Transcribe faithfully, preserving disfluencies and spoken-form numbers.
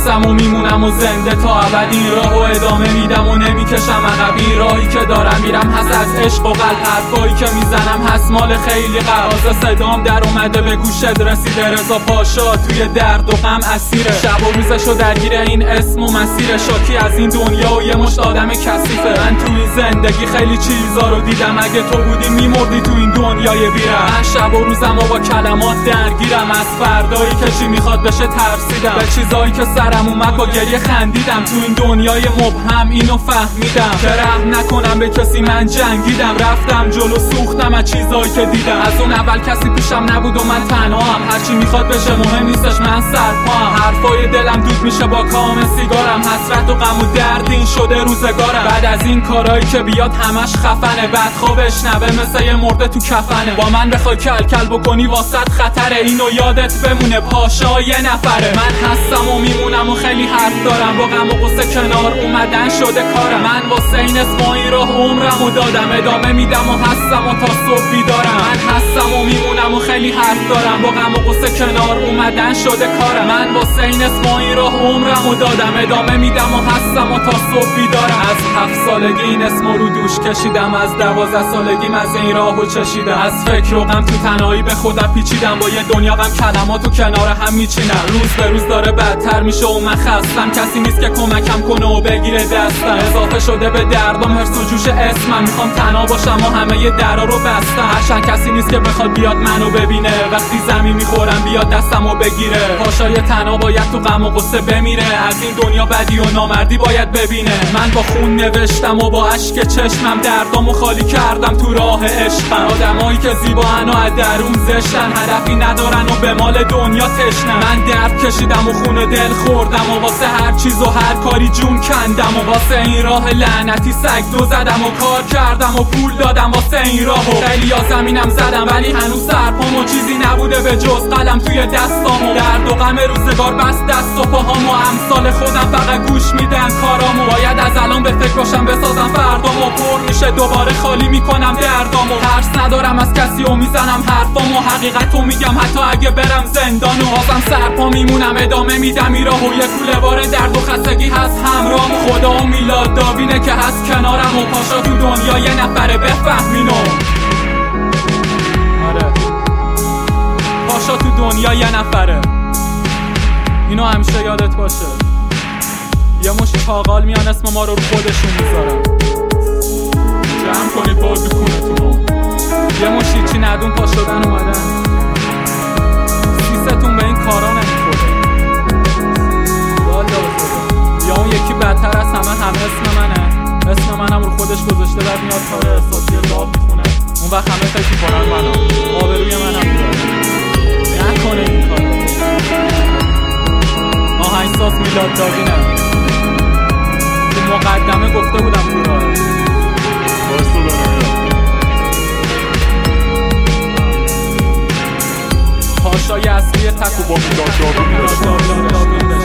هستم و میمونم و زنده تا ابد این راهو ادامه میدم و نمیکشم عقبی. راهی که دارم میرم هست از عشق و قلب، حرفایی که میزنم هست مال خیلی قرازه. صدام در اومده به گوشت رسیده، رضا پاشا توی درد و غم اسیره. شب و روزشو درگیر این اسم و مسیر، شاکی از این دنیا و یه مشت آدم کثیفه. من تو این زندگی خیلی چیزا رو دیدم، اگه تو بودی میمردی تو این دنیای بیرم. من شب و روزم و با کلمات درگیرم، از فردایی که چی میخواد بشه ترسیدم، به چیزایی که سرم اومد با گریه خندیدم. تو این دنیای مبهم اینو فهمیدم که رحم نکنم به کسی، من جنگیدم، رفتم جلو سوختم از چیزایی که دیدم. از اون اول کسی پیشم نبود و من تنهام، هرچی میخواد بشه مهم نیستش، من سرپام. حرفای دلم دود میشه با کام سیگارم، حسرت و غم و درد این شده روزگارم. بعد از این کارایی که بیاد همش خفنه، بعد خوابش نوه مثل یه مرده تو کفنه. با من بخوای کل کل بکنی واسط خطره، اینو یادت بمونه پاشا یه نفره. من هستم و میمونم و خیلی حرف دارم، با غم و غصه کنار اومدن شده کارم. من واسه این اسمایی راه عمرم و دادم، ادامه میدم و هستم و تا صبح بیدارم. من هستم و میمونم و خیلی حرف دارم، با غم و غصه کنار اومدن شده کارم. من واسه این اسمایی راه عمرم و دادم، ادامه میدم و هستم و تا صبح بیدارم. از هفت سالگی این اسم رو دوش کشیدم، از دوازده سالگیم از این راهو چشیدم. از فکر و غم تو تنهایی به خودم پیچیدم، با یه دنیا غم کلماتو کنار هم میچینم. روز به روز داره بدتر میشه و من خستم، کسی نیست که کمکم کنه و بگیره دستم. اضافه شده به دردم حرص و جوش اسمم، میخوام تنها باشم و همه ی درا رو بستم. هرچند کسی نیست که بخواد بیاد منو ببینه، وقتی زمین میخورم بیاد دستمو بگیره. پاشای تنها باید تو غم و غصه بمیره، از این دنیا بدی و نامردی باید ببینه. من با خون نوشتم و با اشک چشمم دردامو خالی کردم تو راه عشقم. آدمایی که زیبان و از درون زشتن، هدفی ندارن و به مال دنیا تشنن. من درد کشیدم و خون دل خوردم و واسه هر چیز و هر کاری جون کندم، و واسه این راه لعنتی سگ دو زدم و کار کردم و پول دادم واسه این راهو. خیلی ها زمینم زدم ولی هنوز سرپام و چیزی نبوده به جز قلم توی دستامو. درد و غم روزگار بس دست و پاهامو، امثال خودم فقط گوش میدن کارامو. باید از الان به فکر باشم بسازم فردامو، پر میشه دوباره خالی میکنم دردامو. ترس ندارم از کسی و میزنم حرفامو، حقیقتو میگم حتی اگه برم زندانو. بازم سرپا میمونم ادامه میدم این راهو، یه کوله بار درد و خستگی هست همراهم. خدا و میلاد داوینه که هست کنارم، و پاشا تو دنیا یه نفره بفهمینو. آره پاشا تو دنیا یه نفره، اینو همیشه یادت باشه. یه مشت پاقال میان اسم ما رو رو خودشون میذارن، جمع کنید با دکونتونو. یه مشتی چی ندون پا شدن اومدن، سیستون به این کارا نمیخوره. والا بخوره یا اون یکی بدتر از همه همه اسم منه، اسم منم رو خودش گذاشته، بعد میاد کار احساسی لاب میخونه. اون وقت همه فکر میکنن منم آبروی منم میاد. نکنه این کارو. آهنگساز میلاد داوینه، تو مقدمه گفته بودم تو راه پاشای اصلی تک و با میلاد داوین